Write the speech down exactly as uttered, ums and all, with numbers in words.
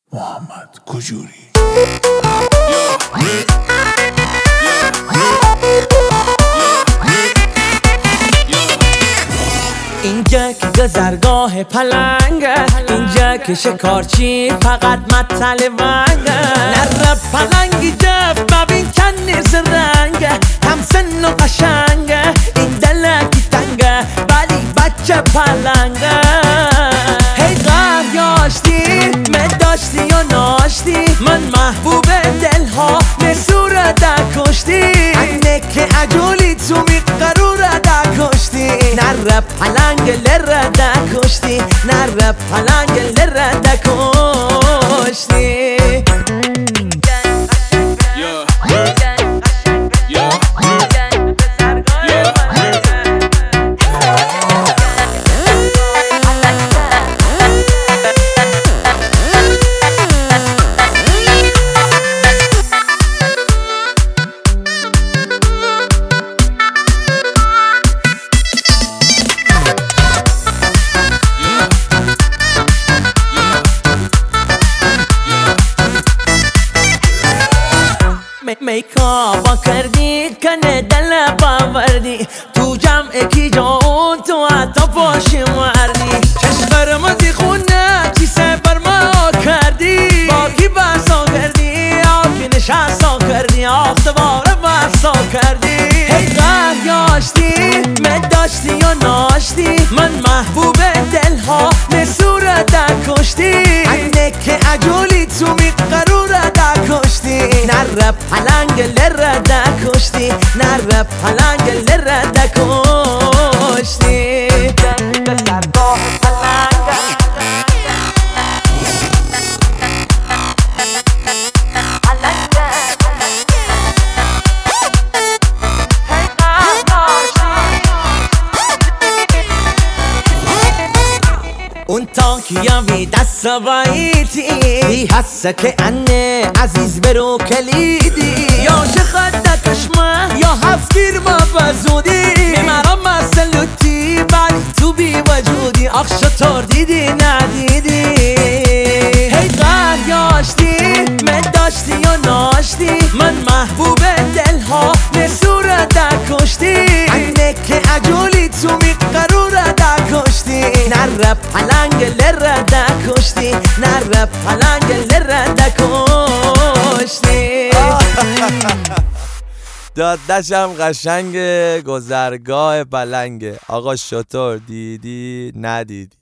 محمد کجوری. اینجا که گذرگاه پلنگه، اینجا که شکارچی فقط مطل ونگه. نره پلنگی جف ببین چند زرنگه، هم سن و قشنگه، این دلکی تنگه ولی بچه پلنگه. هی غر یاشتی مداشتی و ناشتی، من محبوب دلها نسوره در کشتی. اینه که عجولی تو میقروره در کشتی. نره پلنگ لره در کشتی، نره پلنگ لره در کشتی. میکاپا کردی کنه دل باوردی، تو جمع کی جاون تو عطا پاش مردی. چشم قرمزی خونه کیسه بر ما کردی، با کی بحثا کردی آکی نشستا کردی، آخ دوباره بحثا کردی. هی غر یاشتی مداشتی و ناشتی، من محبوب دلها نسوره در کشتی. اینه که عجولی تو میقروره در کشتی. نره پلنگ لره در کشتی، نره پلنگ لره در کشتی. گذرگاه پلنگ اون تاکیا بی دست باییتی، حسه که انه عزیز برو کلیدی. یا چه خد کشمه یا هفت گیر ما بزودی، میمرم مسلوتی ولی تو بی وجودی. آخ شطور دیدی ندیدی. هی غر یاشتی مداشتی و ناشتی، من محبوب دلها نسوره در کشتی. اینه که عجولی تو میقروره در کشتی. نره پلنگ لره در کشتی، نره پلنگ لره در کشتی. دادشم قشنگه، گذرگاه پلنگه. آقا شطور دیدی ندیدی.